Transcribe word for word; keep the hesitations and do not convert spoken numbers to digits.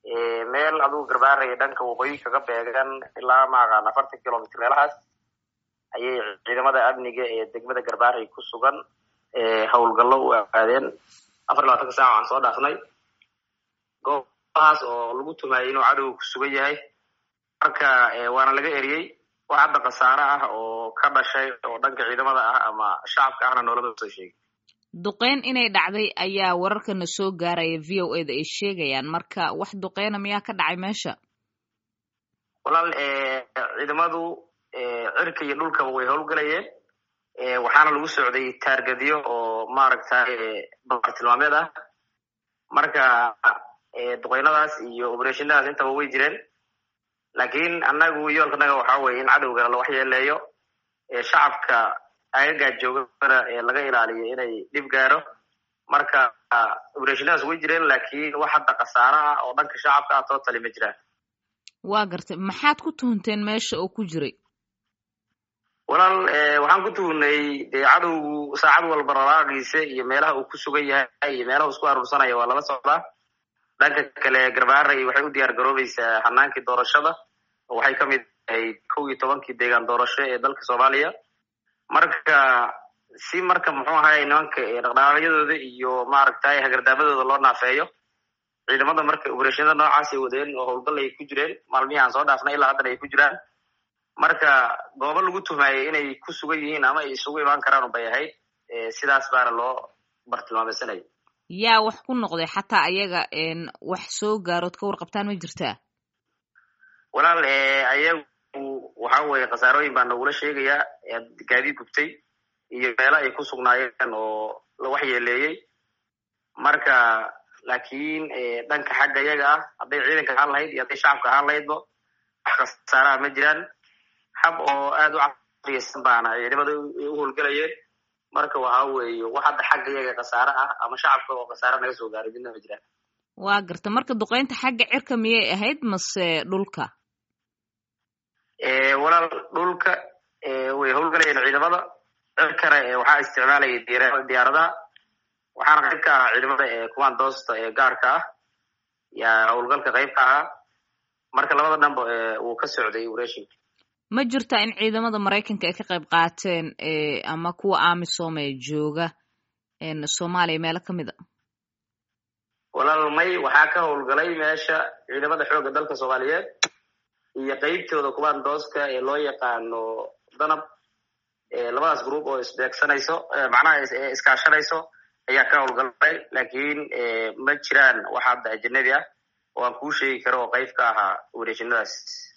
meel aduu Garbaare dhanka waqooyi kaga beegan ilaa maaqa afartan kilomitir meelahaas ayay ciidamada amniga ee degmada Garbaare ku sugan ee hawlgallo u aadeen afar iyo labaatan saac aan soo dhaafnay goobahaas oo lagu tumaayay inuu cadow ku sugan yahay marka waana laga eriyay wax hadda khasaare ah oo ka dhashay oo dhanka ciidamada ah ama shacabka ahna noolama soo sheegay duqeyn inay dhacday ayaa wararkana soo gaaraya V O A da ay sheegayaan marka wax duqeyna miyaa ka dhacay meesha walaal ee ciidamadu ee cirka iyo dhulkaba way howlgalayeen ee waxaana lagu socday taargadiyo oo maaragtay bartilmaameed ah marka ee duqeynadaas iyo operationadaas intaba way jireen laakiin annagu yoolkanaga waxa weeye in cadowga la waxyeeleeyo ee shacabka ayaga joogana ee laga ilaaliyo inay dib gaaro marka operationadaas way jireen laakiin wax hadda khasaare ah oo dhanka shacabka ah totally ma jiraan waa gartay maxaad ku tuhunteen meesha oo ku jiray walaal waxaan ku tuhnay dee cadowgu saacad walba raraaqiisa iyo meelaha uu ku sugan yahay iyo meelaha uu isku aruursanaya waa lala socdaa dhanka kale Garbaare waxay u diyaar garoobaysaa hanaankii doorashada waxay ka mid tahay kow iyo tobankii deegaan doorasho ee dalka Soomaaliya marka si marka muxuu ahaay nimanka dhaqdhaqaaqyadooda iyo maaragtay hagardaabadooda loo naafeeyo ciidamada marka operationada noocaas ay wadeen oo howlgal ay ku jireen maalmihii aan soo dhaafnay ilaa hadda ay ku jiraan marka goobo lagu tumaayay inay ku sugan yihiin ama ay isugu imaan karaan oo bay ahayd sidaas baana loo bartilmaameedsanay yaa wax ku noqday xataa ayaga een wax soo gaarood ka warqabtaan ma jirtaa walaal ee ayagu waxa weeye khasaarooyin baan nagula sheegayaa gaadiid gubtay iyo meelo ay ku sugnaayeen oo la waxyeeleeyay marka laakiin dhanka xagga iyaga ah hadday ciidanka ahaan lahayd iyo hadday shacabka ahaan lahaydba wax khasaaraha ma jiraan hab oo aad u cafiyeysan baana ciidamada u howlgalayeen marka waxa weeye wax hadda xagga iyaga khasaare ah ama shacabka oo khasaare naga soo gaaray midna ma jiraan waa garta marka duqeynta xagga cirka miyay ahayd mase dhulka ee walaal dhulka ee way howlgalayeen ciidamada cirkana waxaa isticmaalayay diyaaradaha waxaana qayb ka ahaa ciidamada ee kuwaan doosta ee gaarka ah yaa howlgalka qayb ka ahaa marka labada dhanba uu ka socday operation ma jirta in ciidamada Mareykanka ay ka qayb qaateen ee ama kuwa AMISOM ee jooga in Soomaaliya meel ka mid ah walaal may waxa ka howlgalay meesha ciidamada xoogga dalka Soomaaliyeed iyo qaybtooda kuwaan dooska ee loo yaqaano danab ee labadaas group oo isbeegsanayso macnaha iskaashanayso ayaa ka howlgalay laakiin ma jiraan wax hadda ajnabi ah oo aan kuu sheegi karo oo qayb ka ahaa operationadaas